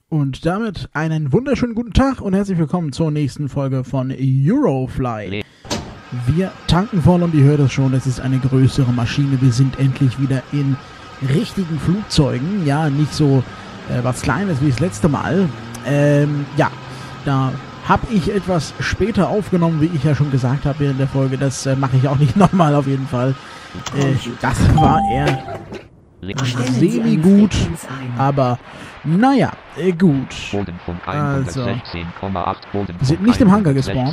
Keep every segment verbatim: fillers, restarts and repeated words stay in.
Und damit einen wunderschönen guten Tag und herzlich willkommen zur nächsten Folge von Eurofly. Wir tanken voll und ihr hört es schon, es ist eine größere Maschine. Wir sind endlich wieder in richtigen Flugzeugen. Ja, nicht so äh, was Kleines wie das letzte Mal. Ähm, ja, da habe ich etwas später aufgenommen, wie ich ja schon gesagt habe während der Folge. Das äh, mache ich auch nicht nochmal auf jeden Fall. Äh, das war eher semi-gut, aber naja, äh, gut. Also, wir sind nicht im Hangar gespawnt.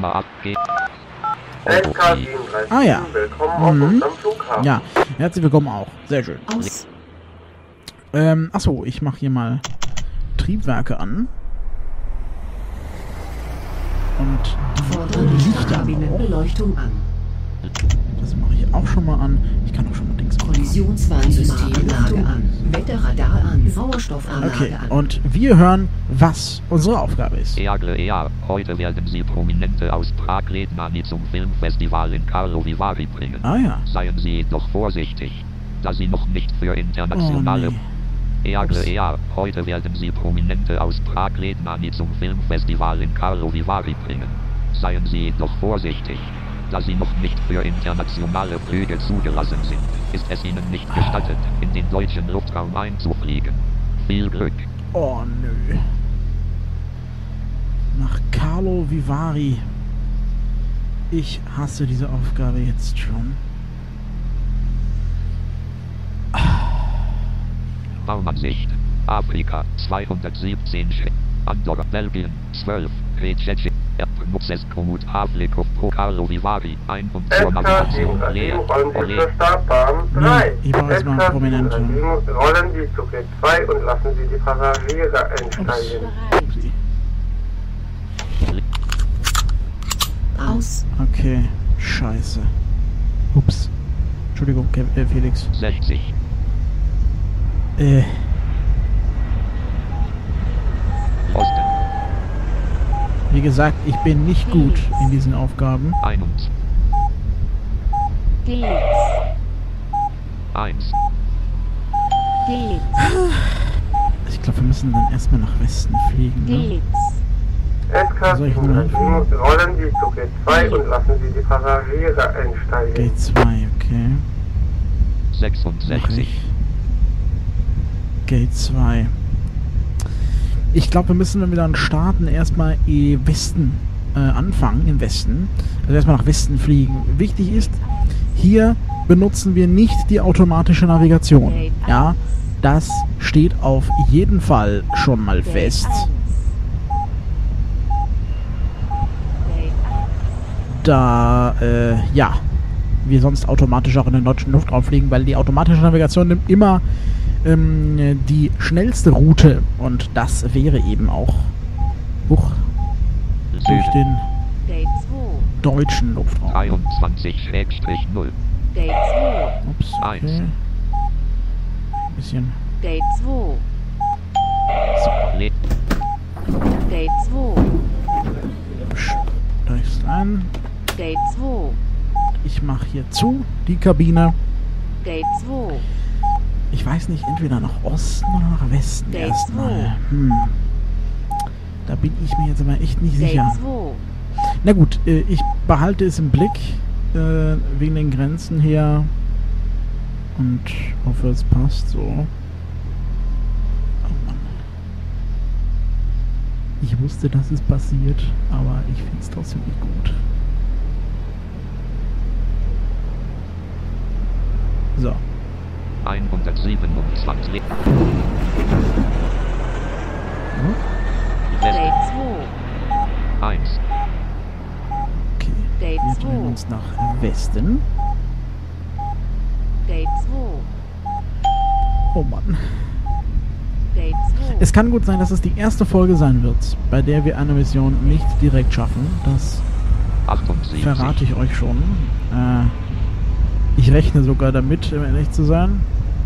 Ah ja. Mhm. Ja, herzlich willkommen auch. Sehr schön. Ähm, achso, ich mache hier mal Triebwerke an. Und die Lichter Beleuchtung an. Das mache ich auch schon mal an. Ich kann auch schon mal Dings machen. Kollisionswarnsystem an. Wetterradar an. Sauerstoffanlage Okay, an. und wir hören, was unsere Aufgabe ist. Eagle Air, heute werden Sie Prominente aus Prag Rednani zum Filmfestival in Karlovy Vary bringen. Ah ja. Seien Sie jedoch vorsichtig, da Sie noch nicht für internationale... Oh, nee. Eagle Air, heute werden Sie Prominente aus Prag Rednani zum Filmfestival in Karlovy Vary bringen. Seien Sie jedoch vorsichtig, da Sie noch nicht für internationale Flüge zugelassen sind, ist es Ihnen nicht gestattet, in den deutschen Luftraum einzufliegen. Viel Glück. Oh nö. Nach Karlovy Vary. Ich hasse diese Aufgabe jetzt schon. Raumansicht. Afrika zweihundertsiebzehn Sch. Andorra, Belgien zwölf. Recece. Erdnutzes Komut Havlikov Pro Karlovy Vary. Ein und zur Navigation leer. Rollen Sie zur Startbahn drei. Ich brauche jetzt mal Prominente. Rollen Sie zu G zwei und lassen Sie die Passagiere einsteigen. Aus. Okay, scheiße. Ups. Entschuldigung, Ke- äh, Felix. sechzig. Äh, Osten. wie gesagt, ich bin nicht gut in diesen Aufgaben. eins. Geht's. eins. Geht's. Ich glaube, wir müssen dann erstmal nach Westen fliegen, ne? Geht's. S K Soll ich sieben mal sieben, rollen Sie zu G zwei und lassen Sie die Passagiere einsteigen. G zwei, okay. Mach sechsundsechzig. ich. Gate zwei. Ich glaube, wir müssen, wenn wir dann starten, erstmal im Westen äh, anfangen, im Westen. Also erstmal nach Westen fliegen. Wichtig ist, hier benutzen wir nicht die automatische Navigation. Ja, das steht auf jeden Fall schon mal fest. Da, äh, ja, wir sonst automatisch auch in den deutschen Luftraum fliegen, weil die automatische Navigation nimmt immer ähm, die schnellste Route und das wäre eben auch huch, durch den Gate zwei. deutschen Luftraum. dreiundzwanzig null. Gate zwei. Ups, okay. Eins. Ein bisschen. Gate zwei. Le Gate zwei. Steigst ein. Gate zwei. Ich mache hier zu, die Kabine. Gate zwei. Ich weiß nicht, entweder nach Osten oder nach Westen Gate erstmal. Hm. Da bin ich mir jetzt aber echt nicht Gate sicher. zwei. Na gut, äh, ich behalte es im Blick, äh, wegen den Grenzen her. Und hoffe, es passt so. Oh Mann. Ich wusste, dass es passiert, aber ich finde es trotzdem nicht gut. So. hundertsiebenundzwanzig. Hm? Gate Westen. zwei. eins. Okay. Gate Wir drehen zwei. uns nach Westen. Gate zwei. Oh Mann. Gate zwei. Es kann gut sein, dass es die erste Folge sein wird, bei der wir eine Mission nicht direkt schaffen. Das achtundsiebzig. verrate ich euch schon. Äh, ich rechne sogar damit, um ehrlich zu sein.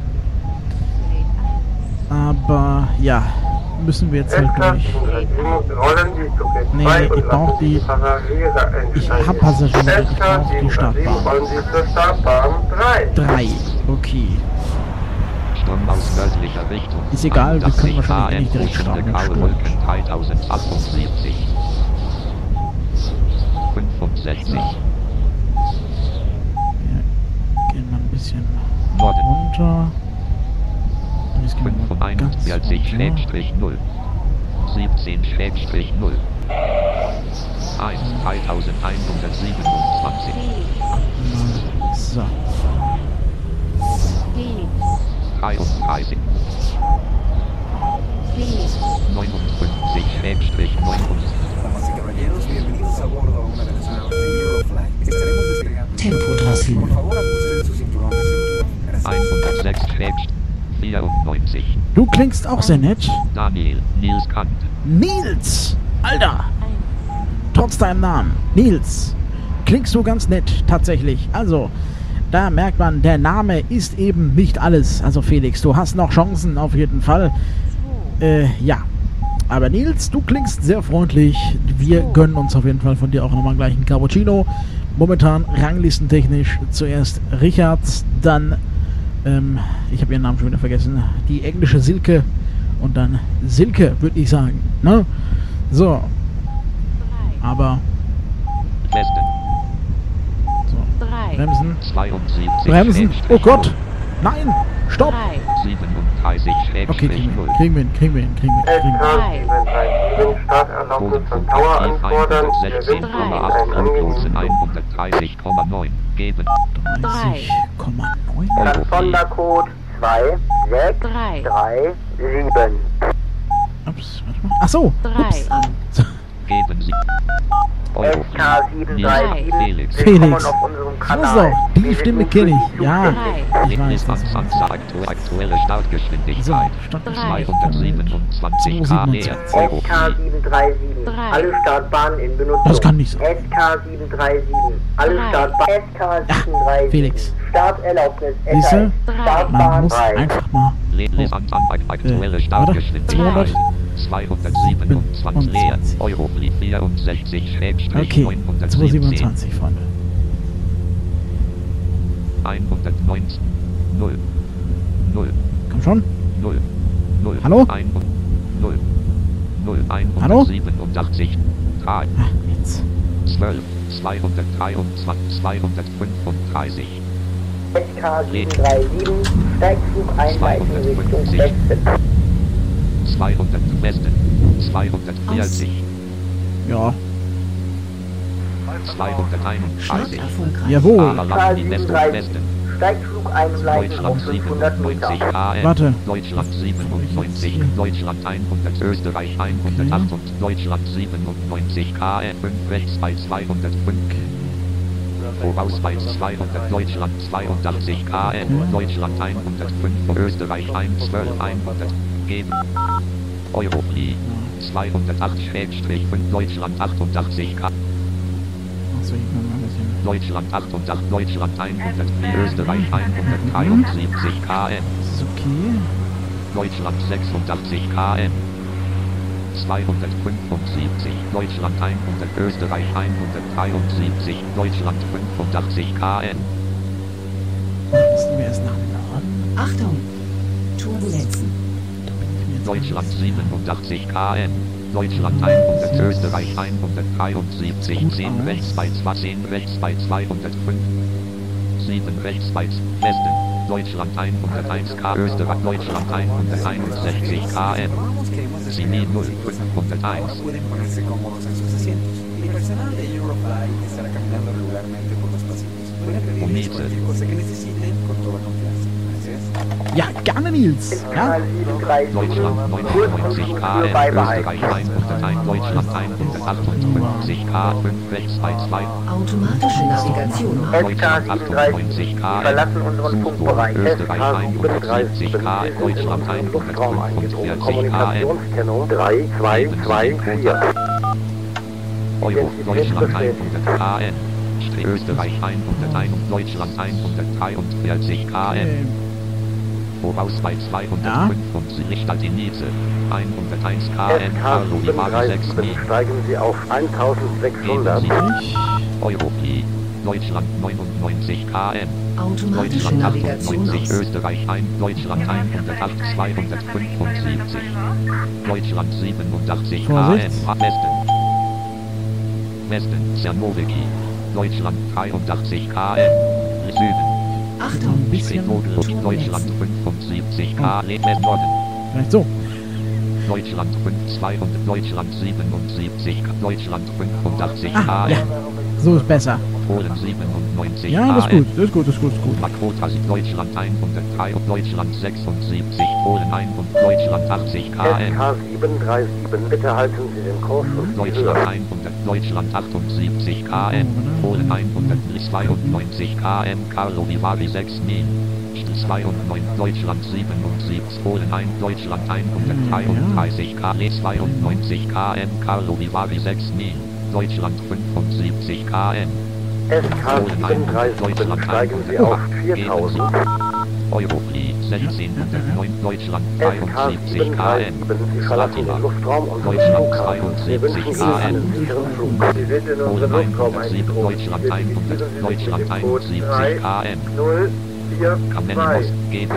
Aber ja, müssen wir jetzt halt S K durch. sieben rollen Sie zu G Nee, zwei ich und brauch lassen Sie die- die Passagiere einsteigen. Ich hab Passagiere, ich S K brauch die sieben Startbahn. rollen Sie zur Startbahn drei. Drei. Okay. Sturm aus nördlicher Richtung. Ist egal, wir können einundachtzig wahrscheinlich eh nicht direkt Km, starten, graue Sturm. Wolken dreitausendachtzig. fünfundsechzig. Wir gehen mal ein bisschen Norden. runter. Und jetzt gehen wir mal ganz fünfundeinundvierzig runter. null. siebzehn null. eins. dreitausendeinhundertsiebenundzwanzig. So. Felix. dreiunddreißig. Felix. neunundfünfzig neunundfünfzig. Damas y caballeros, bienvenidos a bordo a una de las naves de Eurofly. Estaremos despegando. Tempotasten. Por favor, ajusten su cinturón de seguridad. Gracias. hundertsechs vierundneunzig. Du klingst auch sehr nett. Daniel, Nils Kant. Nils! Alter! Ein. Trotz deinem Namen. Nils. Klingst du ganz nett, tatsächlich. Also, da merkt man, der Name ist eben nicht alles. Also Felix, du hast noch Chancen auf jeden Fall. Äh, ja. Aber Nils, du klingst sehr freundlich. Wir gönnen uns auf jeden Fall von dir auch nochmal gleich einen Cappuccino. Momentan ranglistentechnisch zuerst Richard, dann, ähm, ich habe ihren Namen schon wieder vergessen, die englische Silke und dann Silke, würde ich sagen. Ne? So, Drei. aber Westen. so, Drei. bremsen, zweiundsiebzig. bremsen. Oh Gott, nein, stopp. Drei. siebenunddreißig. Okay, kriegen wir null. hin, kriegen wir hin, kriegen wir hin, kriegen wir hin. Kriegen wir hin. S K sieben drei sieben, Starterlaubnis von Tower anfordern. Wir hundertsechzehn sind Komma in acht einem Anstoßen angenehmen hundertdreißig Komma neun. Geben. dreißig Komma neun. Transponder-Code zwei sechs Drei. drei sieben. Ups, warte mal. Ach so, Drei. ups. An. Geben Sie. S K sieben drei sieben, Felix. willkommen Felix. auf unserem So, Kanal. die Wir sind Stimme nun kenne für ich. Sie Ja, zuständig. Drei. ich weiß das. Anzahl aktu aktuelle So, Startgeschwindigkeit. Startgeschwindigkeit. zweihundertsiebenundzwanzig Kilometer. zweihundertsiebenundzwanzig. Euro. S K sieben drei sieben, Drei. alle Startbahnen in Benutzung. Das kann nicht sein. S K sieben drei sieben, alle Drei. Startbahnen. S K sieben drei sieben, Felix. Starterlaubnis. Siehste? S Drei. Man Startbahn muss drei. einfach mal. Lelis an aktuelle Äh, Startgeschwindigkeit. warte. zweihundertsiebenundzwanzig Leer. Euro vierundsechzig Okay, neunhundertsiebzehn. zweihundertsiebenundzwanzig, Freunde. hundertneunzehn. null. null. Komm schon. null. null. Hallo? null. null. Hallo? hundertsiebenundachtzig. drei. Ah, jetzt. zwölf. zweihundertdreiundzwanzig. zweihundertfünfunddreißig. S K sieben drei sieben, Steigflug einleiten Richtung Westen. zweihundert Westen. zweihundertvierzig. Ja, Start zweihunderteinunddreißig. erfolgreich. jawohl. Alarm die Westen. Westen. Steigflug einleiten auf Deutschland fünfhundert Meter. siebenundneunzig K M. Warte. Deutschland siebenundneunzig. Deutschland hundert. Österreich hundertacht. Und Deutschland siebenundneunzig K M. fünf rechts bei zweihundertfünf. Voraus bei zweihundert. Deutschland zweiundachtzig K M. Deutschland hundertfünf. Österreich zwölf hundert. Geben. Eurofly. zweihundertacht fünf. Deutschland achtundachtzig K M. Achso, ich kann mal ein bisschen. Deutschland achtundachtzig, Deutschland hundertvier, Österreich hundertdreiundsiebzig K M, Das ist okay. Deutschland sechsundachtzig K M, zweihundertfünfundsiebzig, Deutschland hundert, Österreich hundertdreiundsiebzig, Deutschland fünfundachtzig K M, Müssen wir erst nach Norden? Achtung! Turbulenzen. Da bin ich mir jetzt Deutschland nicht sicher. siebenundachtzig K M, Deutschland hundert, Österreich hundertdreiundsiebzig, zehn rechts bei zehn rechts bei zweihundertfünf, sieben rechts bei Westen, Deutschland hunderteins K, Österreich, Deutschland hunderteinundsechzig K M, Informamos que hemos Cine despegado. null Ahora fünfhunderteins, pueden ponerse cómodos en sus asientos. El personal de Eurofly estará caminando regularmente por los pasillos. Pueden pedirles Unite. cualquier cosa que necesiten con toda confianza. Gracias. Ja, gerne, Nils. S Ja? K sieben drei sieben, Deutschland neunundneunzig K Kurzkontrolle M, beibehalten. Österreich hunderteins, Deutschland hundertachtundfünfzig K, fünf rechts bei zwei, Automatische Navigation an. S K sieben drei sieben, Sie verlassen unseren Funkbereich. S K sieben drei sieben, Sie sind in unseren Luftraum eingedrungen. Kommunikationskennung drei zwei zwei vier. Euro, Deutschland hundert K M, Strich Österreich hunderteins, Deutschland hundertdreiundvierzig K M, Ähm, voraus bei zweihundertfünf und sie Richter die Niese, hunderteins K M, S K Carlo die sieben Waage drei sechs sieben, Meter, steigen Sie auf eintausendsechshundert. Geben ich. Europli, Deutschland neunundneunzig Kilometer. Automatische Deutschland Navigation achtundneunzig, aus. Österreich ein, Deutschland hundertacht, zweihundertfünfundsiebzig. Deutschland siebenundachtzig Vorsicht. Kilometer. Westen. Westen, Czernowicki. Deutschland dreiundachtzig Kilometer. Süden. Achtung, Ein bisschen. Deutschland Turbulenzen. fünfundsiebzig Kilometer. Norden. Vielleicht so. Deutschland fünf, zweihundert, Deutschland siebenundsiebzig, Deutschland fünfundachtzig Ah, Kilometer. ja. So ist besser. Polen siebenundneunzig Ja, das ist Kilometer. gut. Das ist gut, das ist gut, das ist gut. Dakota, Deutschland hundertdrei, Deutschland sechsundsiebzig, Polen hundert, Deutschland achtzig S Kilometer. K sieben drei sieben, bitte halten Sie den Kurs und die Deutschland Höhe. hundert, Deutschland achtundsiebzig Kilometer. Polen hundertzweiundneunzig Kilometer. Karlo Vivari sechs Meilen. zweiundneunzig, Deutschland siebenundsiebzig, Polen ein, Deutschland hundertdreiunddreißig Kilometer. zweiundneunzig Kilometer. Karlo Vivari sechs Meilen. Deutschland fünfundsiebzig Kilometer. S K sieben drei sieben, steigen Sie auf viertausend. Europli sechzehnhundertneun, Deutschland S K dreiundsiebzig sieben drei Kilometer. sieben, Sie verlassen den Luftraum und Deutschland Wir wünschen zweiundsiebzig Ihnen einen sicheren Flug. Sie sind in unseren Polen Luftraum hundertsieben, eingedrungen. Deutschland Wir hundert, begrüßen Sie Deutschland mit dem Code einundsiebzig Kilometer. null vier zwei. Kamenimos, geben.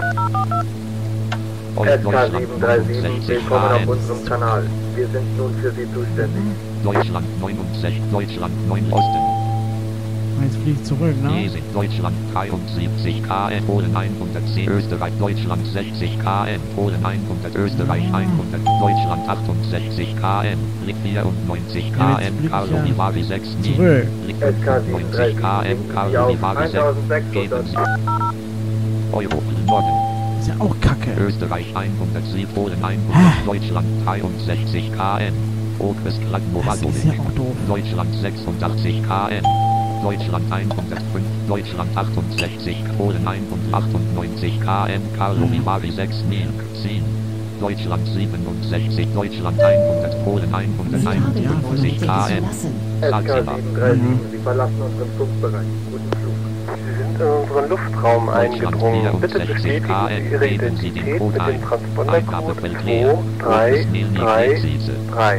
S K Deutschland sieben drei sieben, neunundsechzig willkommen auf Kilometer. unserem Kanal. Wir sind nun für Sie zuständig. Deutschland neunundsechzig, Deutschland neun Osten. Jetzt fliegt zurück, ne? Jesing, Deutschland dreiundsiebzig Kilometer. Polen hundertzehn, Österreich, Deutschland sechzig Kilometer. Polen hundert, Österreich hundert, Deutschland achtundsechzig Kilometer. vierundneunzig Ja, jetzt Kilometer. fliegt Karlo ja Vivari sechs zurück. Meilen. S K sieben drei fünfundneunzig sieben, Kilometer. sinken Sie Karlo auf Vivari sechs. Geben eintausendsechshundert. Sie. Euro, Norden. Ist ja auch kacke. Österreich hundertsieben, Polen hundert, Deutschland dreiundsechzig Kilometer. Okres Das Kladnowadovic. ist ja auch doof. Deutschland sechsundachtzig Kilometer. Deutschland hundertfünf, Deutschland achtundsechzig, Polen hundertachtundneunzig Kilometer. Karlo Vivari sechs Meilen. zehn. Deutschland siebenundsechzig, Deutschland hundert, Polen Sie haben die hunderteinundfünfzig Volumetrik Kilometer. verlassen. S K Salzburg. sieben drei sieben, Sie verlassen unseren Flugbereich. Guten Flug. Sie sind in unseren Luftraum Deutschland eingedrungen. Bitte vierundsechzig bestätigen Sie Kilometer. Ihre Geben Sie den Identität Code mit ein. dem Transpondercode Eingabefeld zwei leer. drei drei Präzise. drei.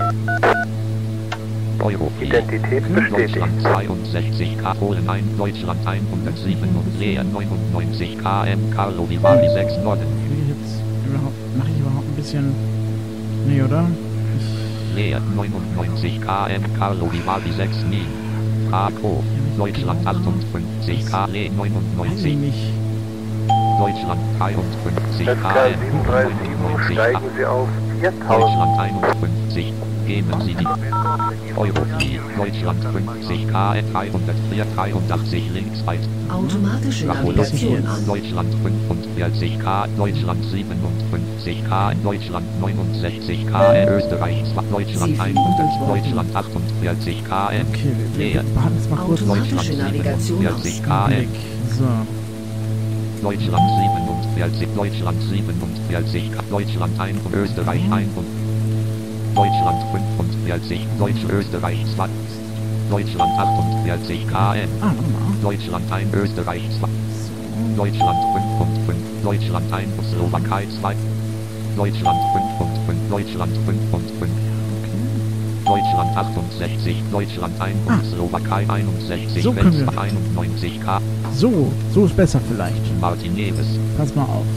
Euro. Identität bestätigt. Deutschland zweiundsechzig Kilometer. Polen ein, Deutschland hundertsieben und leer neunundneunzig Kilometer. Karlo Vivari sechs Norden. Will ich jetzt überhaupt, mache ich überhaupt ein bisschen... Nee, oder? Ich, Leer neunundneunzig Kilometer. Karlo Vivari sechs Meilen. Krakow. Deutschland achtundfünfzig Kilometer. weiß ich neunundneunzig. nicht. Deutschland dreiundfünfzig S K sieben drei sieben, Kilometer. steigen Sie auf viertausend. Deutschland einundfünfzig. Geben Sie die Europli. Deutschland fünfzig Kilometer. dreihundertvier, dreiundachtzig links weit. Automatische Navigation Navigation an. Deutschland fünfundvierzig Kilometer, Deutschland siebenundfünfzig Kilometer, Deutschland neunundsechzig Kilometer, Österreich zwei, Deutschland hundert, Deutschland achtundvierzig Kilometer, Okay, wir, wir leer. behalten es mal kurz im Automatische Navigation siebenundvierzig aus. Kilometer, Blick. So. Deutschland siebenundvierzig, Deutschland siebenundvierzig, Deutschland ein und Österreich ein und Deutschland fünfundvierzig, Deutsch Österreich zwei, Deutschland achtundvierzig Kilometer, Ah, warte mal. Deutschland ein, Österreich zwei. So. Deutschland fünf und fünf, Deutschland eins, Slowakei zwei, Deutschland fünf und fünf, Deutschland fünf und fünf, Deutschland achtundsechzig, Deutschland eins Ah. und Slowakei einundsechzig, So können wir. Welsbach einundneunzig K, So, so ist besser vielleicht. Martin Neves, Pass mal auf.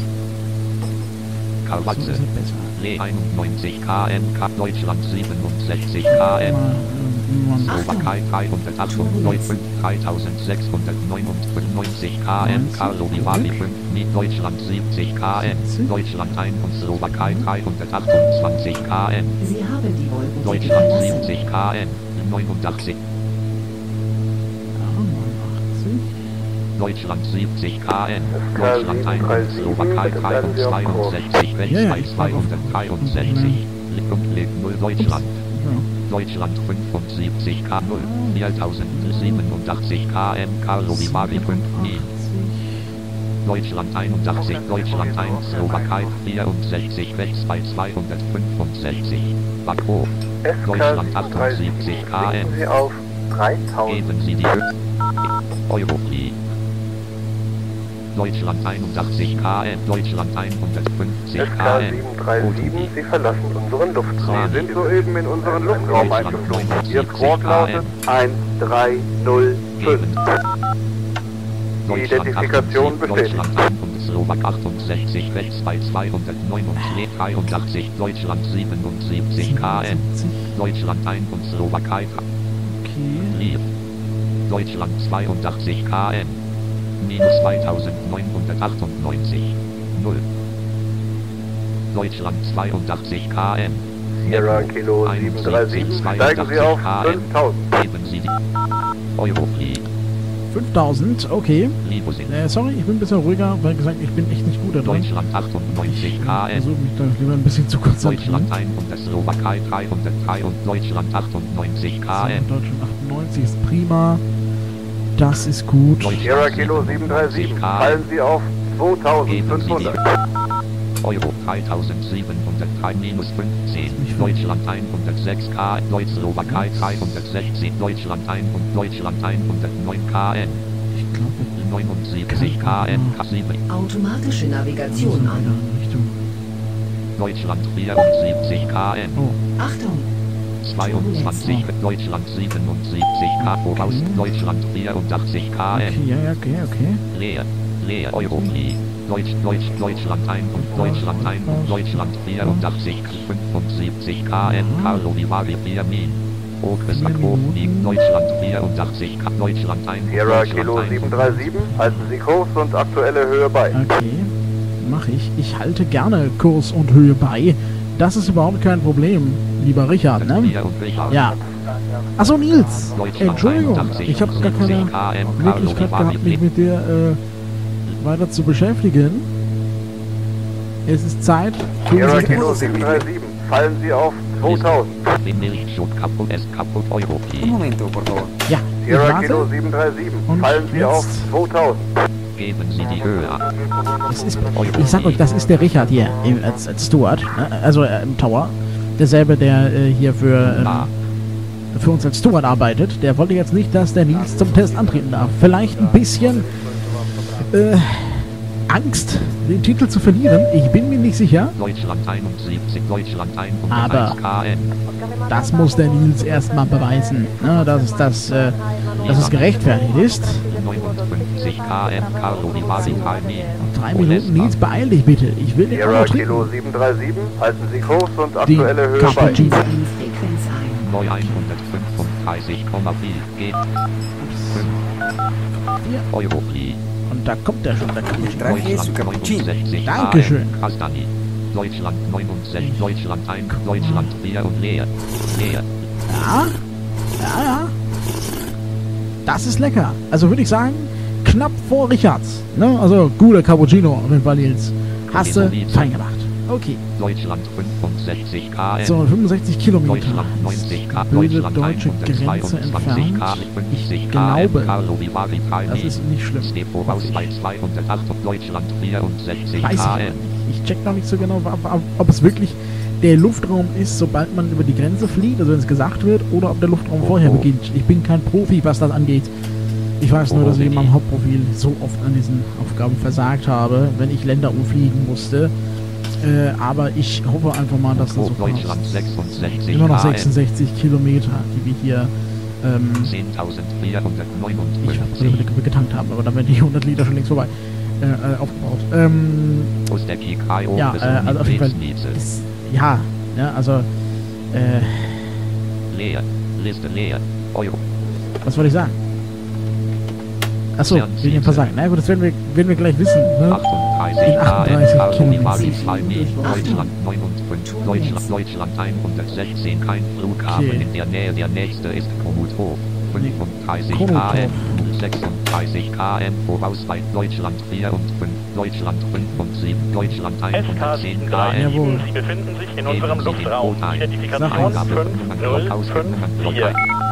So Karwatze, ist es besser. Lee einundneunzig Kilometer, Deutschland siebenundsechzig Kilometer, Mal, ähm, mal- Slowakei dreihundertachtundneunzig, dreitausendsechshundertneunundneunzig Kilometer, Karlo Vivari fünf, Deutschland siebzig Kilometer, Deutschland eins und Slowakei dreihundertachtundzwanzig Kilometer, Sie haben die Volumetrik Deutschland verlassen. siebzig Kilometer, neunundachtzig, Ja, neunundachtzig. Deutschland siebzig Kilometer, Deutschland eins und Slowakei dreihundertzweiundsechzig, Ja, ja, Weltweit ich zweihundertdreiundsechzig, Lick und Leg null Deutschland, Ja. Deutschland fünfundsiebzig Kilometer, null, viertausendsiebenundachtzig Kilometer, Karlo Vivari fünf Meilen, Deutschland einundachtzig, Deutschland eins, Slowakei vierundsechzig, Weltweit zweihundertfünfundsechzig, Baku, S K Deutschland sieben drei sieben, achtundsiebzig Kilometer, sinken Sie auf dreitausend. geben Sie die Europli. Deutschland einundachtzig Kilometer, Deutschland hundertfünfzig S K Kilometer, sieben drei sieben, Sie verlassen unseren Luftraum. Sie sind soeben in unseren Luftraum eingeflogen. Ihr Squawk lautet eins drei null fünf. geben Identifikation bestätigt. Deutschland Slowak achtundsechzig, rechts bei zweihundertneunundachtzig, Deutschland siebenundsiebzig Kilometer. Deutschland ein und Slowakei. Okay. Deutschland zweiundachtzig Kilometer. Minus zweitausendneunhundertachtundneunzig. null. Deutschland zweiundachtzig Kilometer. Sierra Kilo sieben drei sieben, steigen Sie auf fünftausend. Geben Sie die Eurofly. fünftausend, okay. Limousine. Äh, sorry, ich bin ein bisschen ruhiger, weil gesagt, ich bin echt nicht gut da drin. Deutschland achtundneunzig Ich Kilometer. versuche mich da lieber ein bisschen zu konzentrieren. Deutschland hundert, Slowakei dreihundertdrei und Deutschland achtundneunzig So, Kilometer. Deutschland achtundneunzig ist prima. Das ist gut. Sierra Kilo sieben drei sieben, fallen Sie auf zweitausendfünfhundert. Euro dreitausendsiebenhundertdrei minus fünfzehn. Deutschland hundertsechs Kilometer. Deutsch-Slowakei dreihundertsechzig. Deutschland ein und Deutschland hundertneun Kilometer. Ich glaube, neunundsiebzig Kilometer. sieben. Automatische Navigation in an. Richtung. Deutschland vierundsiebzig Kilometer. Oh, Achtung! zweiundzwanzig. Deutschland siebenundsiebzig Kilometer voraus. Deutschland vierundachtzig Kilometer. okay, ja, ja, okay, okay. Leer. Leer Eurofly. Deutsch, Deutsch, Deutschland ein und Deutschland ein und Deutschland vierundachtzig, fünfundsiebzig Kilometer. Carlo Vivari vier Min. Okres Akro liegt Deutschland vierundachtzig, Deutschland ein. Sierra Kilo sieben drei sieben, halten Sie Kurs und aktuelle Höhe bei. Okay, mache ich. Ich halte gerne Kurs und Höhe bei. Das ist überhaupt kein Problem, lieber Richard, ne? Ja. Achso, Nils. Entschuldigung, ich habe gar keine Möglichkeit gehabt, mich mit dir äh, weiter zu beschäftigen. Es ist Zeit für Sierra unseren Kilo Test. sieben drei sieben, fallen Sie auf zweitausend. Un momento, por favor. Ja, ich Sierra Kilo warte. sieben drei sieben, Und fallen Sie jetzt- auf zweitausend. Geben Sie die Höhe an. Das ist, ich sag euch, das ist der Richard hier im, als, als Steward, ne? Also äh, im Tower. Derselbe, der äh, hier für, ähm, für uns als Steward arbeitet. Der wollte jetzt nicht, dass der Nils zum Test antreten darf. Vielleicht ein bisschen äh, Angst, den Titel zu verlieren. Ich bin mir nicht sicher. Deutschland einundsiebzig, Deutschland Aber- hunderteins Kilometer. Das muss der Nils erstmal beweisen, ne? dass, es das, äh, dass es gerechtfertigt ist. neunundfünfzig Kilometer. Carlo Vivari drei Min. Drei Minuten, Nils, beeil dich bitte. Ich will den Sierra auch Kilo trinken. sieben drei sieben, halten Sie Kurs und Den aktuelle Höhe bei. Cappuccino. Frequenz ein. Neu hundertfünfunddreißig Komma vier. Geht. fünf. Eurofly. Und da kommt der schon, der Cappuccino. Traje su cappuccino. Dankeschön. Kastani. Deutschland neunundsechzig, Deutschland ein, Deutschland vier und leer. Leer. Ja, ja, ja. Das ist lecker. Also würde ich sagen, knapp vor Richards. Ne? Also guter Cappuccino auf jeden Fall, Nils. Hast du fein gemacht. Okay, Deutschland fünfundsechzig Kilometer. so fünfundsechzig Kilometer. Deutschland neunzig Kilometer. Blöde Deutschland deutsche Grenze entfernt. Ich glaube, das ist nicht schlimm. Steht voraus bei zweihundertacht und Deutschland vierundsechzig Weiß ich aber Kilometer. nicht. Ich check noch nicht so genau, ob, ob, ob es wirklich der Luftraum ist, sobald man über die Grenze fliegt, also wenn es gesagt wird, oder ob der Luftraum Oh, vorher oh. beginnt. Ich bin kein Profi, was das angeht. Ich weiß nur, Oh, dass ich in Benny. meinem Hauptprofil so oft an diesen Aufgaben versagt habe, wenn ich Länder umfliegen musste. Äh, aber ich hoffe einfach mal, dass das so Deutschland passt. sechsundsechzig Immer noch Kilometer. sechsundsechzig Kilometer, die wir hier ähm, ich zehntausendvierhundertneunundfünfzig. hab, getankt haben, aber dann werden die hundert Liter schon längst vorbei äh, äh, aufgebraucht. Ähm, Ostecki Kaio, ja, äh, also auf jeden Fall ist, ja, ja, also äh, leer, Liste leer, Euro, was wollte ich sagen? Achso, wegen dem Versagen. Na gut, das werden wir, werden wir gleich wissen. Ne? achtunddreißig In achtunddreißig Kilometer, Kilometer. Deutschland neunundfünfzig, Deutschland, Deutschland hundertsechzehn, kein Flughafen Okay. in der Nähe, der nächste ist Komuthof, fünfunddreißig Komuthof. Kilometer, sechsunddreißig Kilometer, voraus bei Deutschland vier und fünf, Deutschland fünf und sieben, Deutschland hundertzehn Kilometer, Jawohl. Sie befinden sich in Geben unserem Sie den Luftraum. Code ein. Identifikation Eingabe fünf null fünf vier.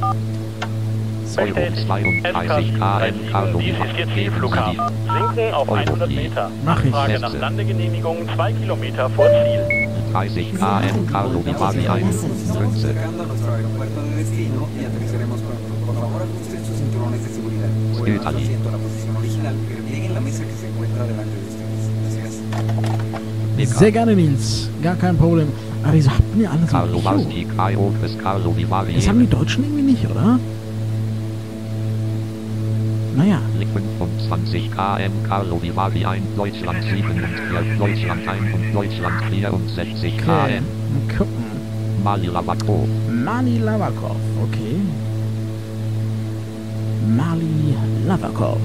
Euro zweiunddreißig Kilometer, Carlo Dies ist Ihr Zielflughafen. Sinken auf hundert Meter. Mach ich. Frage nach Landegenehmigung zwei Kilometer vor Ziel. dreißig Kilometer, Carlo Vivari eins, Münze. Llegando a nuestro aeropuerto de destino y aterrizaremos pronto. Por favor, ajusten sus cinturones de seguridad. Vuelvan al asiento a la posición original y replieguen la mesa que se encuentra delante de ustedes. Gracias. Sehr gerne, Nils. Gar kein Problem. Aber wieso habt ihr alles Carlo so? Valski, Kaio, Chris Carlo Vivari. Das haben die Deutschen irgendwie nicht, oder? Naja. fünfundzwanzig Kilometer, Karlovy Vary eins, Deutschland siebenundvierzig, Deutschland eins und Deutschland vierundsechzig Okay. Kilometer. Mal gucken. Mali Lavakov. Mali Lavakov, okay. Mali Lavakov.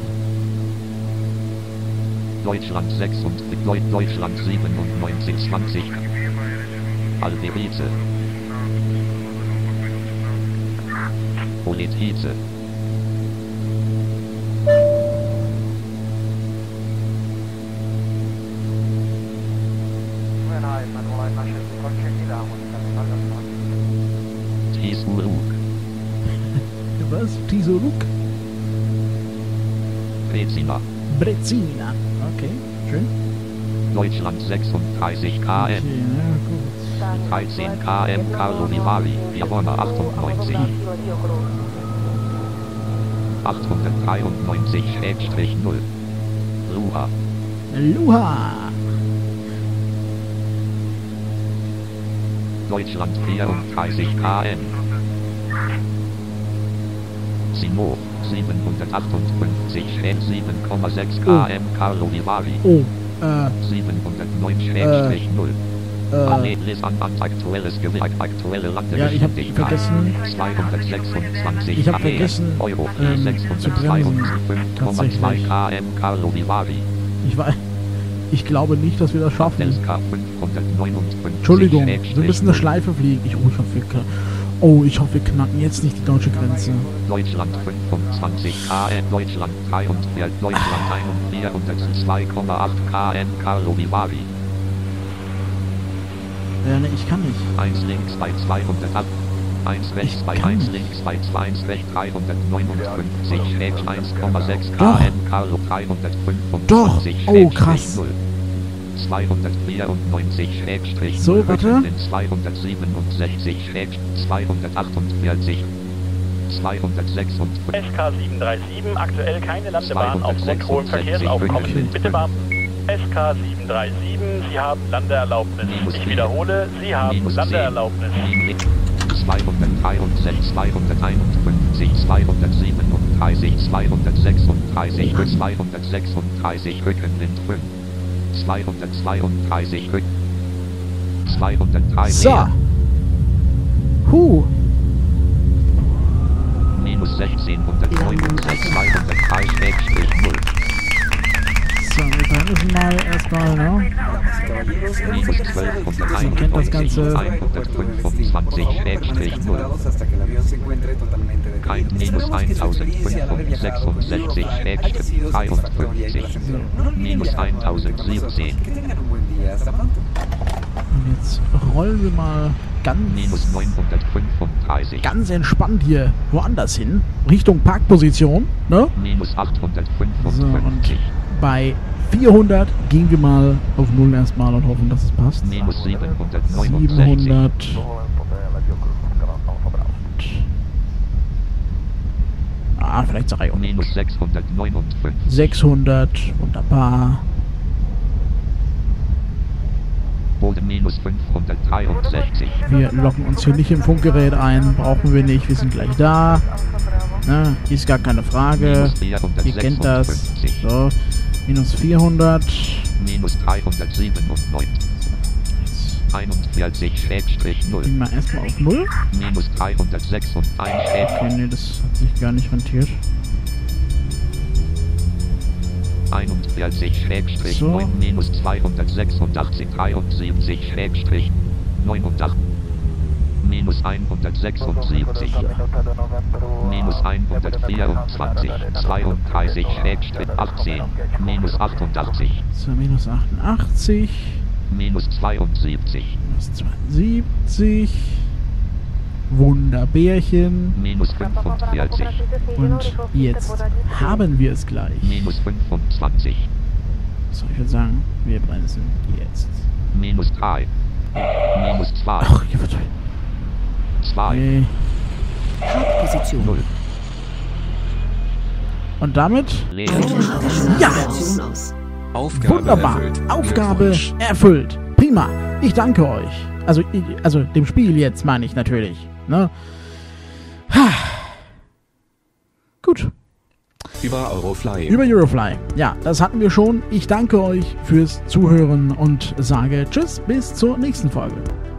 Deutschland sechsundvierzig, Deu- Deutschland siebenundneunzig, zwanzig. Alverice. Politice. Tisuruk. Was? Tisuruk? Brezina. Brezina. Okay, schön. Deutschland sechsunddreißig Kilometer. Okay, na gut. dreizehn Kilometer, Karlovy Vary, Javona achtundneunzig. achthundertdreiundneunzig null. Ruha. Luha. Deutschland vierunddreißig Kilometer. Simo, siebenhundertachtundfünfzig, sieben Komma sechs Kilometer, Karlovy Vary, Oh, äh, siebenhundertneun null. äh, Annelis an an aktuelles Gewicht, aktuelle ja, ich hab Landegeschwindigkeit, vergessen, zweihundertsechsundzwanzig ich hab vergessen, Euro, ähm, zu bremsen, fünf Komma zwei tatsächlich. Kilometer, Karlovy Vary, ich weiß, ich glaube nicht, dass wir das schaffen. Delska fünfhundertneunundfünfzig. Entschuldigung, wir müssen eine Schleife fliegen. Ich, oh, ich hoffe, wir, kn- oh, ich hoffe, wir knacken jetzt nicht die deutsche Grenze. Deutschland fünfundzwanzig Kilometer, Deutschland dreiundvierzig, Deutschland vierhundertzwei Komma acht Kilometer, Karlovy Vary. Ja, ne, ich kann nicht. eins links bei zweihundertacht, eins rechts Ich bei kann eins nicht. links bei zwei, eins rechts dreihundertneunundfünfzig, eins Komma sechs Doch. Kilometer, Karlo dreihundertfünfundfünfzig, Doch. Oh, krass. null. zweihundertvierundneunzig, So, warte. zweihundertsiebenundsechzig, zweihundertachtundvierzig, zweihundertsechsundfünfzig. S K sieben drei sieben, aktuell keine Landebahn aufgrund hohem zweihundertsechsundsechzig. Verkehrsaufkommen. Okay. Bitte warten. S K sieben drei sieben, Sie haben Landeerlaubnis. Ich wiederhole, Sie haben Minus Landeerlaubnis. zweihundertdreiundsechzig, zweihunderteinundfünfzig, zweihundertsiebenunddreißig, zweihundertsechsunddreißig, zweihundertsechsunddreißig, Rückenwind fünf, zweihundertzweiunddreißig, Rück, zweihundertdrei, So. Huh. minus sechzehnhundertneunundsechzig, zweihundertdrei, null, So, wir bremsen mal erstmal, ne? minus zwölfhunderteinundneunzig, hundertfünfundzwanzig, null, hasta que el avión se encuentre totalmente detenido. kein minus eintausendfünfhundertsechsundsechzig, dreiundfünfzig, minus eintausendsiebzehn, Que tengan un buen día. Hasta pronto. Und jetzt rollen wir mal ganz, minus neunhundertfünfunddreißig, ganz entspannt hier woanders hin. Richtung Parkposition, ne? minus So, und achthundertfünfundfünfzig, bei vierhundert gehen wir mal auf Null erstmal und hoffen, dass es passt. minus siebenhundertneunundsechzig, siebenhundert. Ah, vielleicht sage ich auch minus sechshundertneunundfünfzig, sechshundert. Wunderbar. Boden minus fünfhundertdreiundsechzig, Wir locken uns hier nicht im Funkgerät ein. Brauchen wir nicht. Wir sind gleich da. Na, ist gar keine Frage. minus Ihr kennt das. vierhundertsechsundfünfzig, So. Minus vierhundert. minus dreihundertsiebenundneunzig, Jetzt einundvierzig, null, gehen wir erstmal auf Null. minus dreihundertsechsundeinzig, Okay, nee, das hat sich gar nicht rentiert. einundvierzig, So. neun, minus zweihundertsechsundachtzig, dreiundsiebzig, neunundachtzig, minus hundertsechsundsiebzig, minus hundertvierundzwanzig, zweiunddreißig, achtzehn, minus achtundachtzig, So, minus achtundachtzig. minus zweiundsiebzig, Minus zweiundsiebzig. Wunderbärchen. minus fünfundvierzig, Und jetzt haben wir es gleich. minus fünfundzwanzig, So, ich würde sagen, wir bremsen jetzt. minus drei, minus zwei, Ach, hier wird... zwei, Nee. Hauptposition. null, Und damit... leer, Ja! Navigation aus. Aufgabe Wunderbar. erfüllt. Aufgabe Glückwunsch. erfüllt. Prima. Ich danke euch. Also, ich, also dem Spiel jetzt meine ich natürlich. Ne? Ha. Gut. Über Eurofly. Über Eurofly. Ja, das hatten wir schon. Ich danke euch fürs Zuhören und sage Tschüss, bis zur nächsten Folge.